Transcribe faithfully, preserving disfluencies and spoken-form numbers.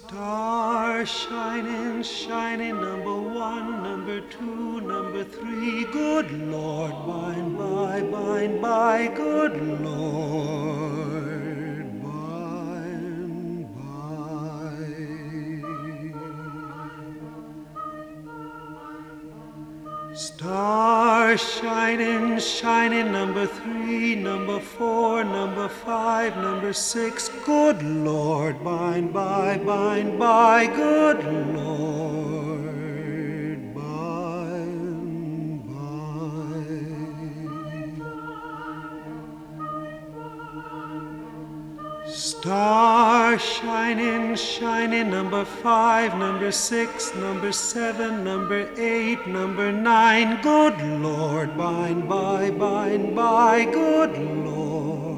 Star shining, shining, number one, number two, number three. Good Lord, by and by, by and by, good Lord, by and by. Star shining, shining, number three, number four, number five, number six. Good Lord, by and by, by and by, good Lord, by and by. Star shining, shining, number five, number six, number seven, number eight, number nine. Good Lord, by and by, by and by, good Lord.